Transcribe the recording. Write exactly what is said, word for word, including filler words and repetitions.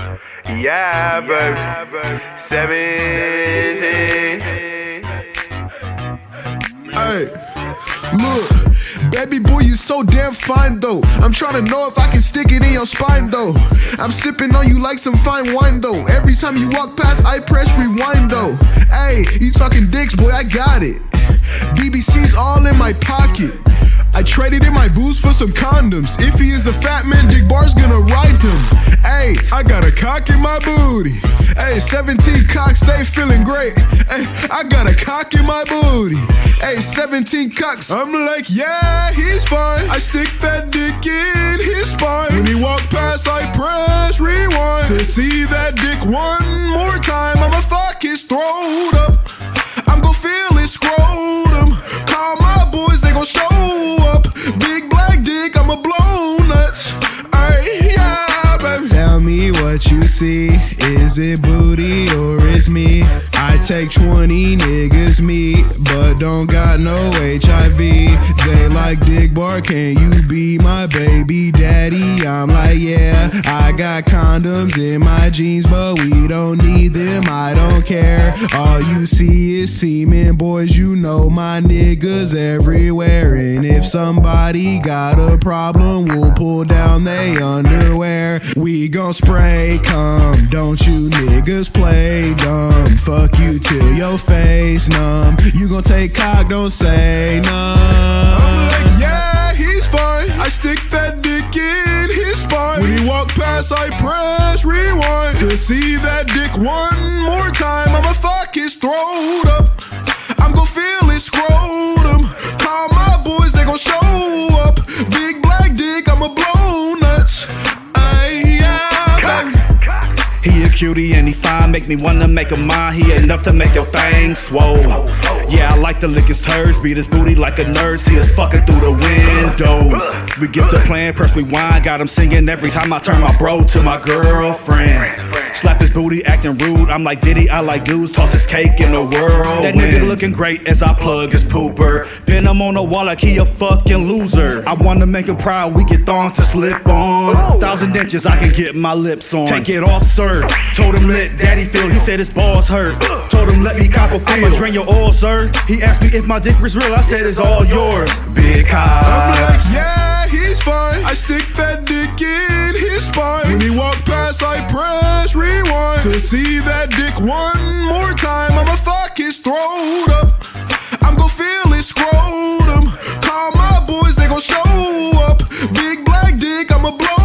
Yeah, baby. seventeen. Hey, look, baby boy, you so damn fine though. I'm trying to know if I can stick it in your spine though. I'm sipping on you like some fine wine though. Every time you walk past, I press rewind though. Hey, you talking dicks, boy, I got it. B B C's all in my pocket. I traded in my booze for some condoms. If he is a fat man, Dick Bar's gonna ride him. Ayy, I got a cock in my booty. Ayy, seventeen cocks, they feeling great. Ayy, I got a cock in my booty. Ayy, seventeen cocks, I'm like, yeah, he's fine. I stick that dick in his spine. When he walk past, I press rewind. To see that dick one more time, I'ma fuck his throat up. I'm gon' feel his scrotum. Call my boys, they gon' show up. Big black dick, I'ma blow nuts. Ay, yeah, baby. Tell me what you see. Is it booty or it's me? I take twenty niggas meat, but don't got no H I V. They like Dick Bar, can you be my baby daddy? I'm like, yeah, I got condoms in my jeans, but we don't need them, I don't care. All you see is semen, boys, you know my niggas everywhere. And if somebody got a problem, we'll pull down they underwear. We gon' spray cum, don't you niggas play dumb. Fuck you till your face numb. You gon' take cock, don't say none. I'm like, yeah, he's fine. I stick that dick in his spine. When he walk past, I press rewind. To see that dick one more time, I'ma fuck his throat up. I'm gon' feel his scrotum. Call my boys, they gon' show up. Big black dick, I'ma blow nuts. Ay, yeah, baby. He a cutie and he fine, make me wanna make him mine. He enough to make your thing swole. Yeah, I like to lick his turds, beat his booty like a nerd. See us fucking through the windows. We get to playing, press rewind, got him singing every time I turn my bro to my girlfriend. Slap his booty, acting rude. I'm like Diddy, I like dudes, toss his cake in the world. That nigga looking great as I plug his pooper. Pin him on the wall like he a fucking loser. I wanna make him proud, we get thongs to slip on. Thousand inches, I can get my lips on. Take it off, sir. Told him let daddy feel, he said his balls hurt. Told him let me cop a feel. I'ma drain your oil, sir. He asked me if my dick was real, I said it's all yours. Big cock. I'm like, yeah, he's fine. I stick that dick in his spine. When he walk past, I press rewind. To see that dick one more time, I'ma fuck his throat up. I'm gon' feel his scrotum. Call my boys, they gon' show up. Big black dick, I'ma blow